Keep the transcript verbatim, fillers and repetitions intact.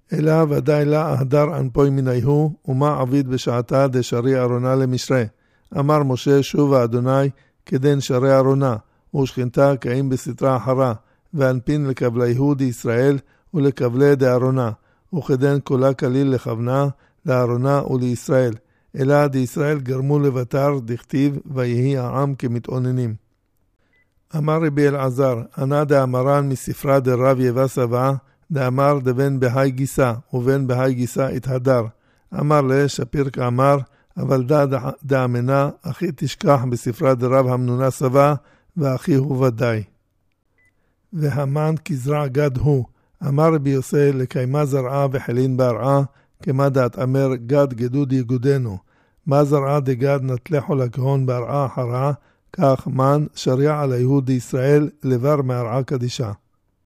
אלא ודאי לה אהדר אנפוי מניהו, ומה עביד בשעתה דשרי ארונה למשרה. אמר משה שובה אדוני כדן שרי ארונה, ושכנתה קאים בסתרה אחרה, ואנפין לקבליהו די ישראל ולקבלי די ארונה, וכדן כולה כליל לכוונה לארונה ולישראל. אלא די ישראל גרמו לבטר דכתיב ויהי העם כמתאוננים. אמר רבי אלעזר, ענה דאמרן מספרה דרב יבא סבא, דאמר דבן בהי גיסה, ובן בהי גיסה התהדר. אמר לה שפיר כאמר, אבל דא דאמנה, אחי תשכח בספרה דרב המנונה סבא, ואחי הוא ודאי. והמן כזרע גד הוא, אמר רבי יוסי לקיימה זרעה וחלין בהרעה, כמה דעת אמר גד גדוד יגודנו. מה זרעה דגד נטלחו לכהון בהרעה אחרה, כך מן שריע על היהוד ישראל לבר מהרעה קדישה.